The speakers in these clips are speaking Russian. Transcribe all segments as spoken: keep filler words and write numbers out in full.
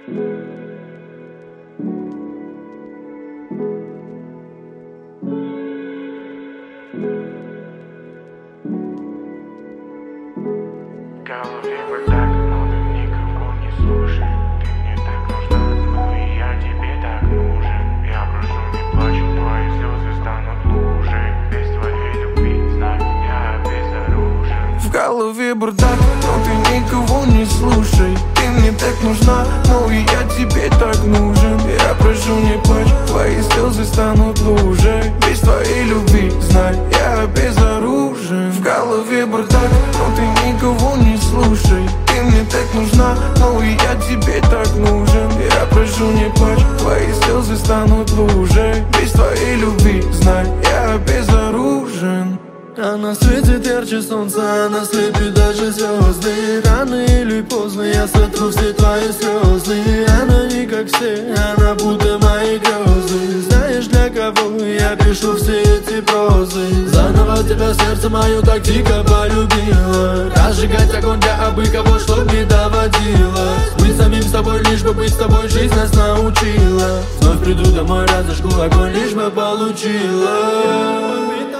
голове бардак, но ты никого не слушай. Ты мне так нужна, ну и я тебе так нужен. Я прошу, не плачь, твои слезы станут лужей. Без твоей любви, знай, я безоружен. В голове бардак, но ты никого не слушай. Ты мне так нужна, ну и я тебе так нужен. Я прошу, не плачь, твои слезы станут лужей. Без твоей любви, знай, я безоружен. В голове бардак, но ты никого не слушай. Ты мне так нужна, ну и я тебе так нужен. Я прошу, не плачь, твои слезы станут лужей. Без твоей любви, знай, я безоружен. Она светит ярче солнца, она слепит даже звезды. Рано или поздно я сотру все твои слезы. Она не как все, она будто мои грезы. Знаешь, для кого я пишу все эти прозы? Заново тебя сердце мое так дико полюбило. Разжигать огонь для абы кого, чтоб не доводилось. Быть самим с тобой, лишь бы быть с тобой, жизнь нас научила. Вновь приду домой, разожгу огонь, лишь бы получила.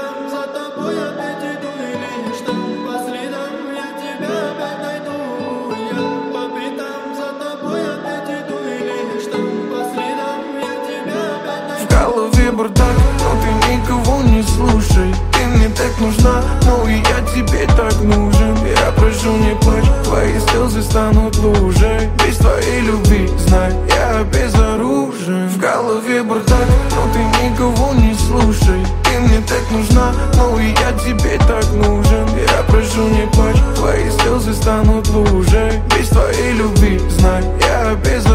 В голове бардак, но ты никого не слушай. Ты мне так нужна, ну и я тебе так нужен. Я прошу, не плачь, твои слезы станут лужей. Без твоей любви, знай, я безоружен. В голове бардак, но ты никого не слушай. Ты мне так нужна, ну и я тебе так нужен. Я прошу, не плачь, твои слезы станут лужей. Без твоей любви, знай, я безоружен.